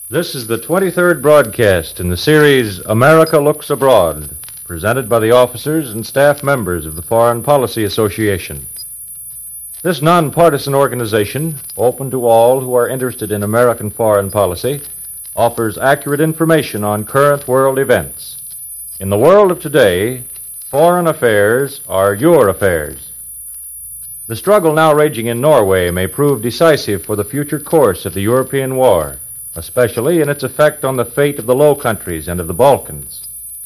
This is the 23rd broadcast in the series America Looks Abroad, presented by the officers and staff members of the Foreign Policy Association. This nonpartisan organization, open to all who are interested in American foreign policy, offers accurate information on current world events. In the world of today, foreign affairs are your affairs. The struggle now raging in Norway may prove decisive for the future course of the European war, especially in its effect on the fate of the Low Countries and of the Balkans.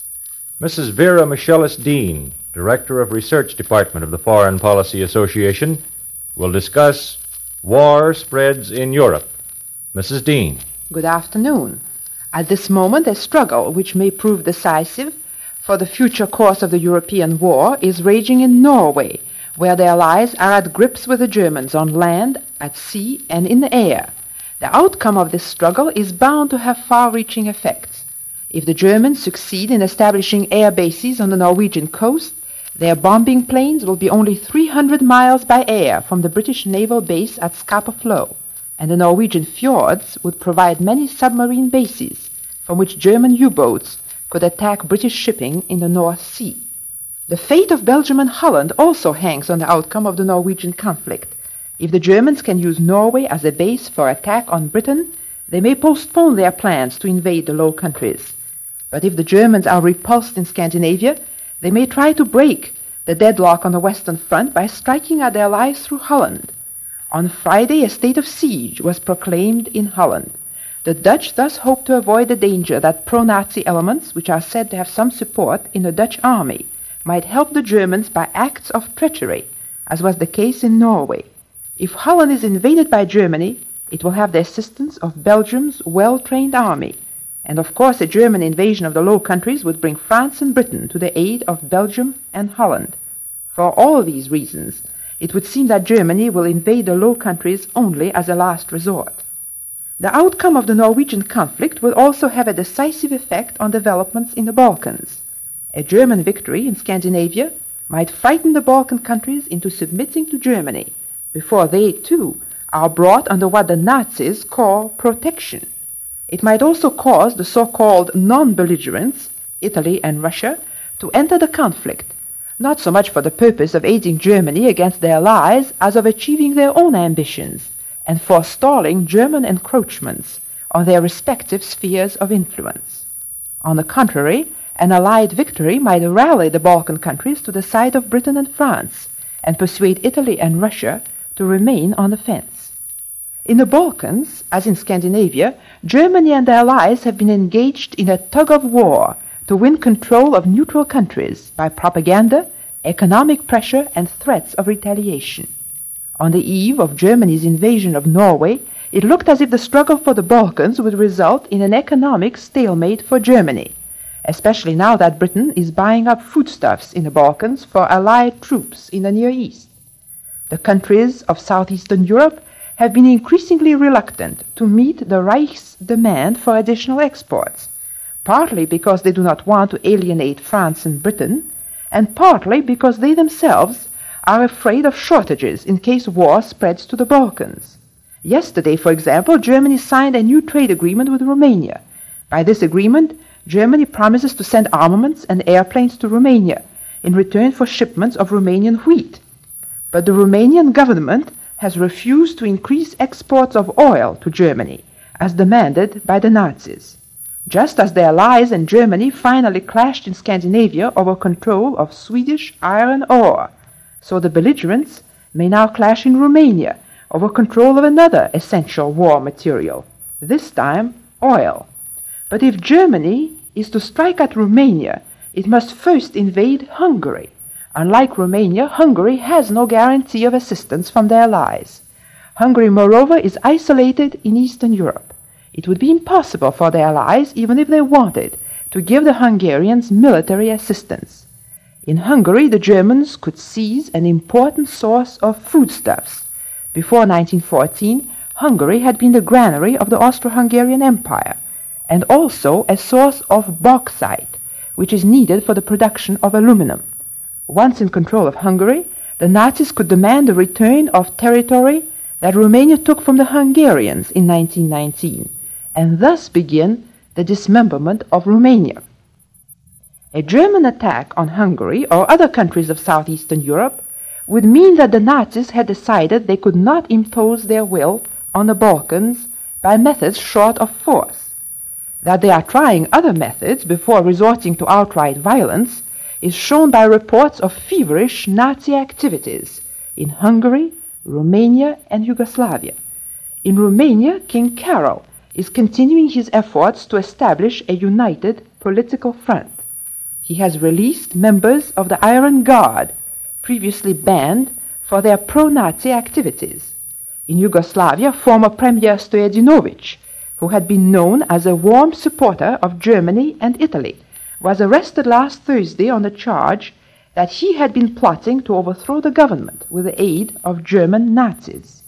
Mrs. Vera Michelis Dean, Director of Research Department of the Foreign Policy Association, will discuss War Spreads in Europe. Mrs. Dean. Good afternoon. At this moment, a struggle which may prove decisive for the future course of the European war is raging in Norway, where the Allies are at grips with the Germans on land, at sea, and in the air. The outcome of this struggle is bound to have far-reaching effects. If the Germans succeed in establishing air bases on the Norwegian coast, their bombing planes will be only 300 miles by air from the British naval base at Scapa Flow, and the Norwegian fjords would provide many submarine bases from which German U-boats could attack British shipping in the North Sea. The fate of Belgium and Holland also hangs on the outcome of the Norwegian conflict. If the Germans can use Norway as a base for attack on Britain, they may postpone their plans to invade the Low Countries. But if the Germans are repulsed in Scandinavia, they may try to break the deadlock on the Western Front by striking at their allies through Holland. On Friday, a state of siege was proclaimed in Holland. The Dutch thus hope to avoid the danger that pro-Nazi elements, which are said to have some support in the Dutch army, might help the Germans by acts of treachery, as was the case in Norway. If Holland is invaded by Germany, it will have the assistance of Belgium's well-trained army. And of course, a German invasion of the Low Countries would bring France and Britain to the aid of Belgium and Holland. For all these reasons, it would seem that Germany will invade the Low Countries only as a last resort. The outcome of the Norwegian conflict will also have a decisive effect on developments in the Balkans. A German victory in Scandinavia might frighten the Balkan countries into submitting to Germany before they, too, are brought under what the Nazis call protection. It might also cause the so-called non-belligerents, Italy and Russia, to enter the conflict, not so much for the purpose of aiding Germany against their allies as of achieving their own ambitions and forestalling German encroachments on their respective spheres of influence. On the contrary, an Allied victory might rally the Balkan countries to the side of Britain and France and persuade Italy and Russia to remain on the fence. In the Balkans, as in Scandinavia, Germany and the Allies have been engaged in a tug-of-war to win control of neutral countries by propaganda, economic pressure, and threats of retaliation. On the eve of Germany's invasion of Norway, it looked as if the struggle for the Balkans would result in an economic stalemate for Germany, especially now that Britain is buying up foodstuffs in the Balkans for Allied troops in the Near East. The countries of southeastern Europe have been increasingly reluctant to meet the Reich's demand for additional exports, partly because they do not want to alienate France and Britain, and partly because they themselves are afraid of shortages in case war spreads to the Balkans. Yesterday, for example, Germany signed a new trade agreement with Romania. By this agreement, Germany promises to send armaments and airplanes to Romania in return for shipments of Romanian wheat. But the Romanian government has refused to increase exports of oil to Germany, as demanded by the Nazis. Just as the Allies and Germany finally clashed in Scandinavia over control of Swedish iron ore, so the belligerents may now clash in Romania over control of another essential war material, this time oil. But if Germany is to strike at Romania, it must first invade Hungary. Unlike Romania, Hungary has no guarantee of assistance from the Allies. Hungary, moreover, is isolated in Eastern Europe. It would be impossible for the Allies, even if they wanted, to give the Hungarians military assistance. In Hungary, the Germans could seize an important source of foodstuffs. Before 1914, Hungary had been the granary of the Austro-Hungarian Empire, and also a source of bauxite, which is needed for the production of aluminum. Once in control of Hungary, the Nazis could demand the return of territory that Romania took from the Hungarians in 1919, and thus begin the dismemberment of Romania. A German attack on Hungary or other countries of southeastern Europe would mean that the Nazis had decided they could not impose their will on the Balkans by methods short of force. That they are trying other methods before resorting to outright violence is shown by reports of feverish Nazi activities in Hungary, Romania, and Yugoslavia. In Romania, King Carol is continuing his efforts to establish a united political front. He has released members of the Iron Guard, previously banned for their pro-Nazi activities. In Yugoslavia, former Premier Stojadinovic, who had been known as a warm supporter of Germany and Italy, was arrested last Thursday on the charge that he had been plotting to overthrow the government with the aid of German Nazis.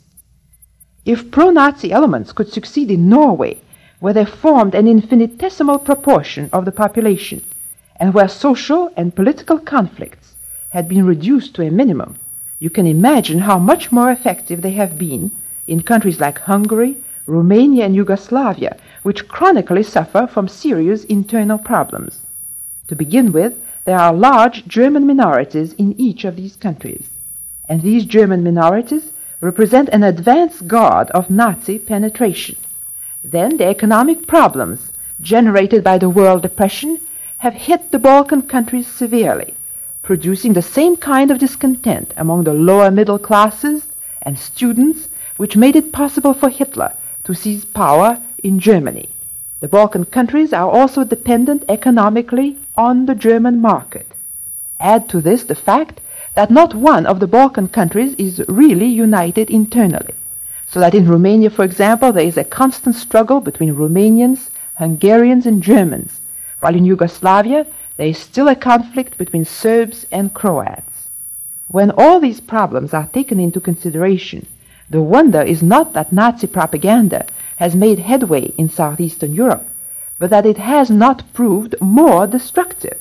If pro-Nazi elements could succeed in Norway, where they formed an infinitesimal proportion of the population, and where social and political conflicts had been reduced to a minimum, you can imagine how much more effective they have been in countries like Hungary, Romania, and Yugoslavia, which chronically suffer from serious internal problems. To begin with, there are large German minorities in each of these countries, and these German minorities represent an advance guard of Nazi penetration. Then the economic problems generated by the World Depression have hit the Balkan countries severely, producing the same kind of discontent among the lower middle classes and students which made it possible for Hitler to seize power in Germany. The Balkan countries are also dependent economically on the German market. Add to this the fact that not one of the Balkan countries is really united internally, so that in Romania, for example, there is a constant struggle between Romanians, Hungarians, and Germans, while in Yugoslavia there is still a conflict between Serbs and Croats. When all these problems are taken into consideration, the wonder is not that Nazi propaganda has made headway in southeastern Europe, but that it has not proved more destructive.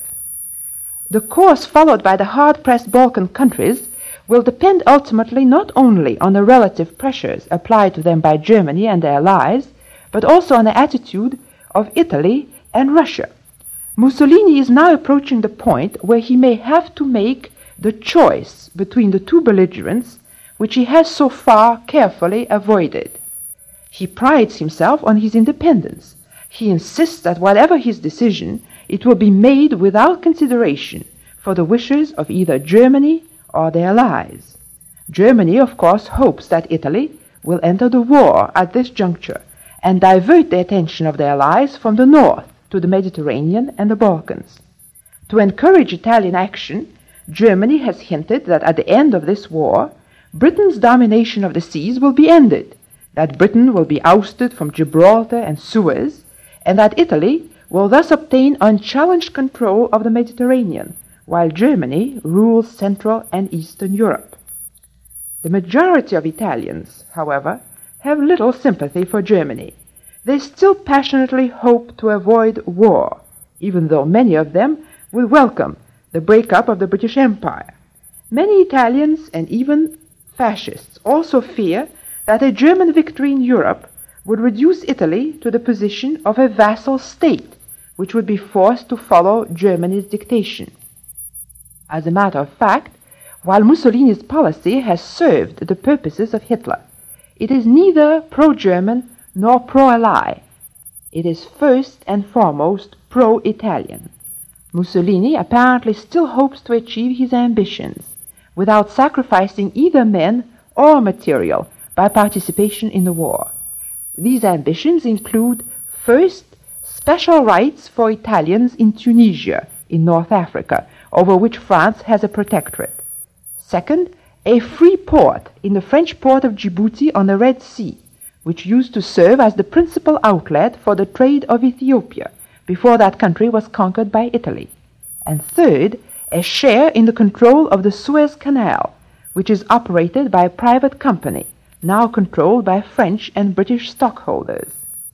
The course followed by the hard-pressed Balkan countries will depend ultimately not only on the relative pressures applied to them by Germany and their allies, but also on the attitude of Italy and Russia. Mussolini is now approaching the point where he may have to make the choice between the two belligerents, which he has so far carefully avoided. He prides himself on his independence. He insists that whatever his decision, it will be made without consideration for the wishes of either Germany or their allies. Germany, of course, hopes that Italy will enter the war at this juncture and divert the attention of their allies from the north to the Mediterranean and the Balkans. To encourage Italian action, Germany has hinted that at the end of this war, Britain's domination of the seas will be ended, that Britain will be ousted from Gibraltar and Suez, and that Italy will thus obtain unchallenged control of the Mediterranean, while Germany rules Central and Eastern Europe. The majority of Italians, however, have little sympathy for Germany. They still passionately hope to avoid war, even though many of them will welcome the breakup of the British Empire. Many Italians and even fascists also fear that a German victory in Europe would reduce Italy to the position of a vassal state, which would be forced to follow Germany's dictation. As a matter of fact, while Mussolini's policy has served the purposes of Hitler, it is neither pro-German nor pro-Ally. It is first and foremost pro-Italian. Mussolini apparently still hopes to achieve his ambitions without sacrificing either men or material by participation in the war. These ambitions include, first, special rights for Italians in Tunisia, in North Africa, over which France has a protectorate. Second, a free port in the French port of Djibouti on the Red Sea, which used to serve as the principal outlet for the trade of Ethiopia before that country was conquered by Italy. And third, a share in the control of the Suez Canal, which is operated by a private company, now controlled by French and British stockholders.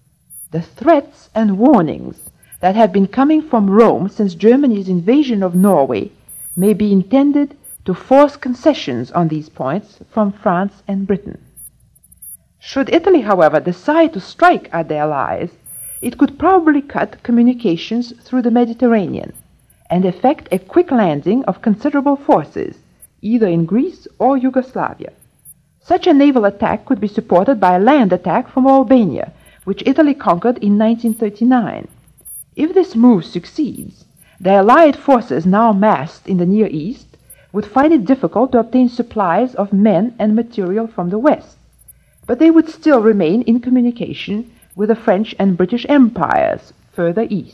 The threats and warnings that have been coming from Rome since Germany's invasion of Norway may be intended to force concessions on these points from France and Britain. Should Italy, however, decide to strike at the Allies, it could probably cut communications through the Mediterranean and effect a quick landing of considerable forces, either in Greece or Yugoslavia. Such a naval attack could be supported by a land attack from Albania, which Italy conquered in 1939. If this move succeeds, the Allied forces now massed in the Near East would find it difficult to obtain supplies of men and material from the West, but they would still remain in communication with the French and British empires further east.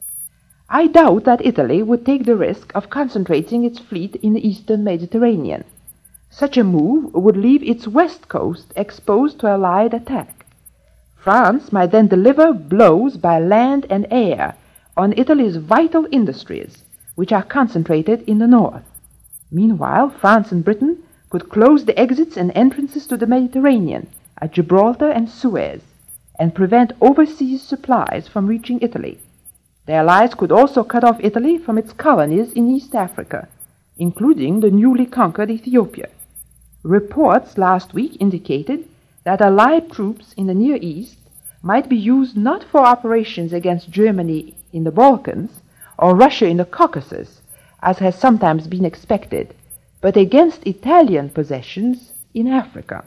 I doubt that Italy would take the risk of concentrating its fleet in the eastern Mediterranean. Such a move would leave its west coast exposed to Allied attack. France might then deliver blows by land and air on Italy's vital industries, which are concentrated in the north. Meanwhile, France and Britain could close the exits and entrances to the Mediterranean at Gibraltar and Suez, and prevent overseas supplies from reaching Italy. The Allies could also cut off Italy from its colonies in East Africa, including the newly conquered Ethiopia. Reports last week indicated that Allied troops in the Near East might be used not for operations against Germany in the Balkans or Russia in the Caucasus, as has sometimes been expected, but against Italian possessions in Africa.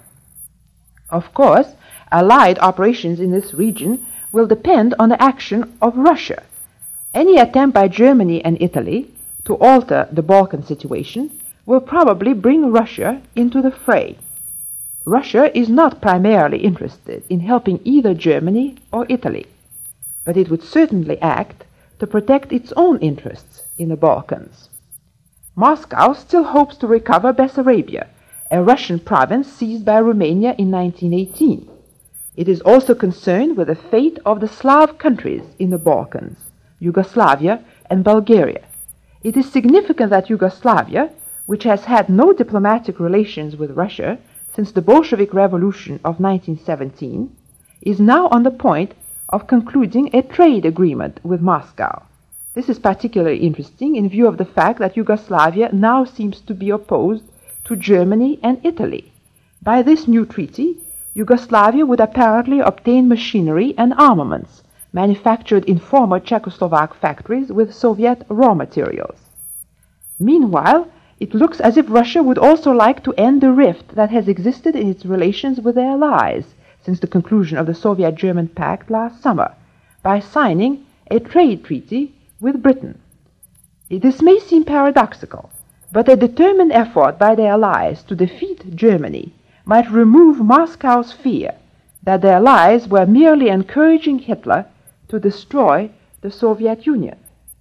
Of course, Allied operations in this region will depend on the action of Russia. Any attempt by Germany and Italy to alter the Balkan situation will probably bring Russia into the fray. Russia is not primarily interested in helping either Germany or Italy, but it would certainly act to protect its own interests in the Balkans. Moscow still hopes to recover Bessarabia, a Russian province seized by Romania in 1918. It is also concerned with the fate of the Slav countries in the Balkans, Yugoslavia and Bulgaria. It is significant that Yugoslavia, which has had no diplomatic relations with Russia since the Bolshevik Revolution of 1917, is now on the point of concluding a trade agreement with Moscow. This is particularly interesting in view of the fact that Yugoslavia now seems to be opposed to Germany and Italy. By this new treaty, Yugoslavia would apparently obtain machinery and armaments manufactured in former Czechoslovak factories with Soviet raw materials. Meanwhile, it looks as if Russia would also like to end the rift that has existed in its relations with their allies since the conclusion of the Soviet-German Pact last summer, by signing a trade treaty with Britain. This may seem paradoxical, but a determined effort by the Allies to defeat Germany might remove Moscow's fear that the Allies were merely encouraging Hitler to destroy the Soviet Union.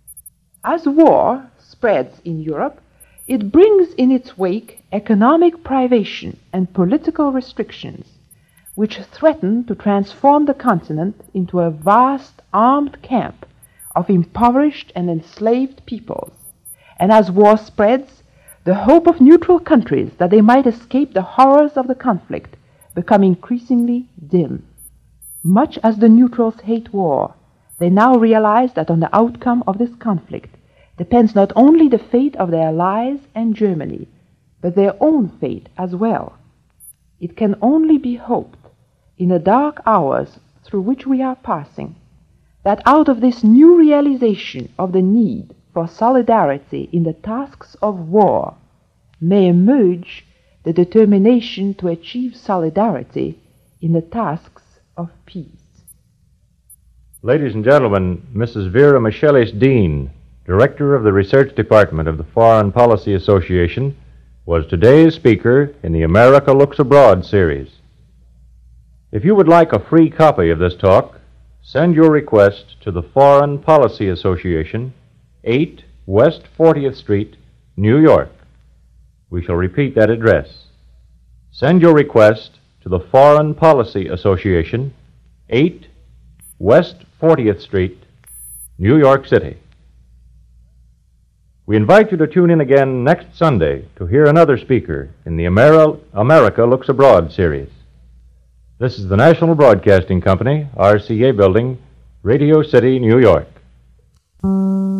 As war spreads in Europe, it brings in its wake economic privation and political restrictions, which threaten to transform the continent into a vast armed camp of impoverished and enslaved peoples. And as war spreads, the hope of neutral countries that they might escape the horrors of the conflict become increasingly dim. Much as the neutrals hate war, they now realize that on the outcome of this conflict depends not only the fate of their allies and Germany, but their own fate as well. It can only be hoped, in the dark hours through which we are passing, that out of this new realization of the need for solidarity in the tasks of war may emerge the determination to achieve solidarity in the tasks of peace. Ladies and gentlemen, Mrs. Vera Michelis-Dean, Director of the Research Department of the Foreign Policy Association, was today's speaker in the America Looks Abroad series. If you would like a free copy of this talk, send your request to the Foreign Policy Association, 8 West 40th Street, New York. We shall repeat that address. Send your request to the Foreign Policy Association, 8 West 40th Street, New York City. We invite you to tune in again next Sunday to hear another speaker in the America Looks Abroad series. This is the National Broadcasting Company, RCA Building, Radio City, New York.